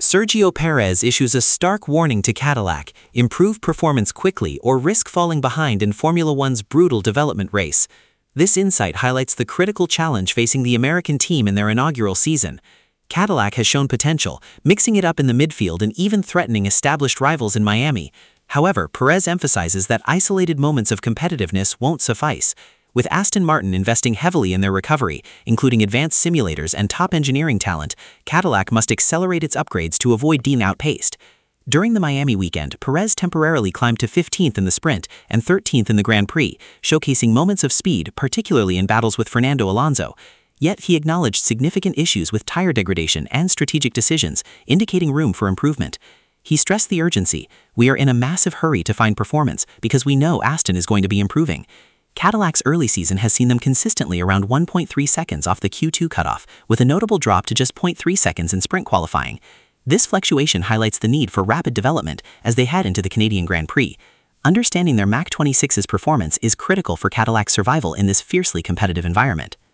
Sergio Perez issues a stark warning to Cadillac: improve performance quickly or risk falling behind in Formula One's brutal development race. This insight highlights the critical challenge facing the American team in their inaugural season. Cadillac has shown potential, mixing it up in the midfield and even threatening established rivals in Miami. However, Perez emphasizes that isolated moments of competitiveness won't suffice. With Aston Martin investing heavily in their recovery, including advanced simulators and top engineering talent, Cadillac must accelerate its upgrades to avoid being outpaced. During the Miami weekend, Perez temporarily climbed to 15th in the sprint and 13th in the Grand Prix, showcasing moments of speed, particularly in battles with Fernando Alonso. Yet he acknowledged significant issues with tire degradation and strategic decisions, indicating room for improvement. He stressed the urgency: "We are in a massive hurry to find performance because we know Aston is going to be improving." Cadillac's early season has seen them consistently around 1.3 seconds off the Q2 cutoff, with a notable drop to just 0.3 seconds in sprint qualifying. This fluctuation highlights the need for rapid development as they head into the Canadian Grand Prix. Understanding their Mach 26's performance is critical for Cadillac's survival in this fiercely competitive environment.